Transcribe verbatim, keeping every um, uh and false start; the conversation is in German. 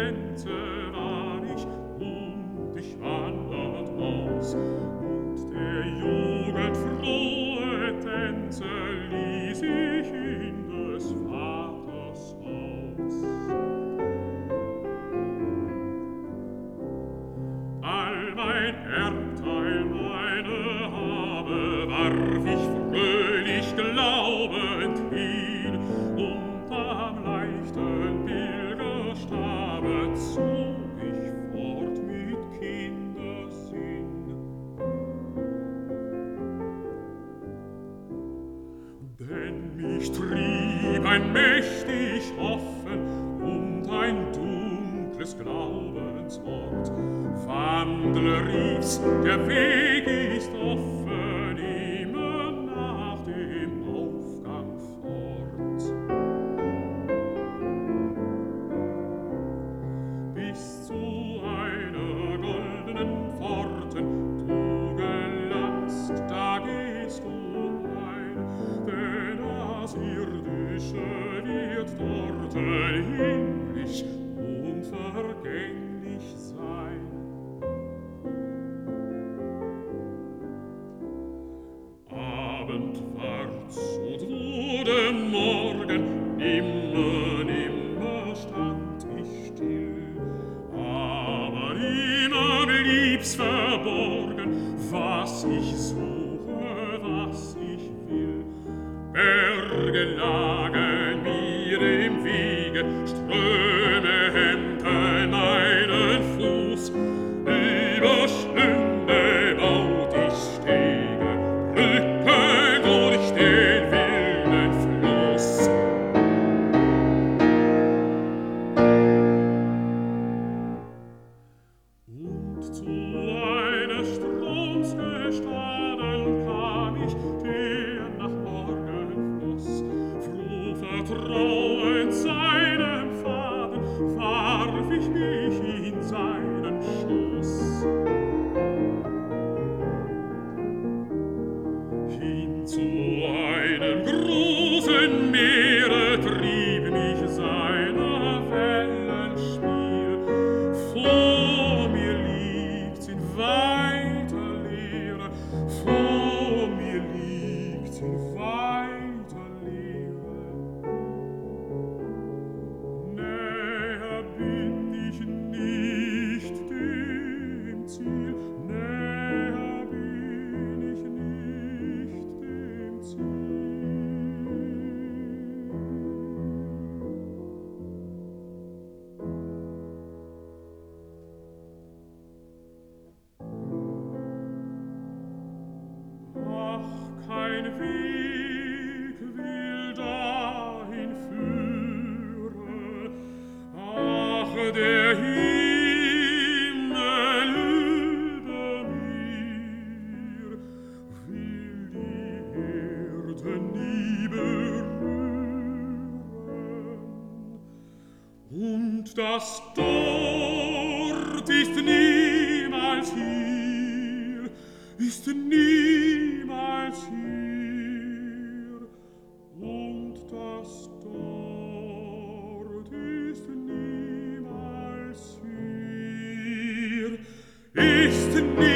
Tänze war ich, und ich wandert aus, und der Jugend frohe Tänze ließ ich in des Vaters Haus. All mein Erbteil, meine Habe, warf ich fröhlich glaubend hin, und am leichten Pilgerstabe zog ich fort mit Kindersinn. Denn mich trieb ein mächtig Hoffen und ein dunkles Glaubenswort. Wandler rief's, der Weg ist offen, immer nach dem Aufgang fort. Bis zu einer goldenen Pforten, du Gelast, da gehst du ein, denn das Irdische wird dort himmlisch und vergänglich sein. Abend ward's und wurde Morgen, nimmer, nimmer stand ich still, aber immer blieb's verborgen, was ich suche, was ich will. Berge lagen mir im Wege, Ströme hemmten meinen Fuß, über Schlünde baut ich Stege, Brücken durch den wilden Fluss. Und zu einer Stromsgestade kam ich, der nach Morgen floss, froh vertrauend seinem Faden, warf ich mich in seinen Schoß. Hin zu einem großen Meere trieb mich seiner Wellen Spiel. Vor mir liegt's in weiter Leere, vor mir liegt's in weiter Leere. Näher bin ich nicht dem Ziel, näher bin ich nicht dem Ziel. Ach, kein Weg will dahin führen, ach, der Himmel über mir will die Erde nie berühren. Und das dort ist niemals hier, ist niemals hier. Und das dort ist niemals hier, ist niemals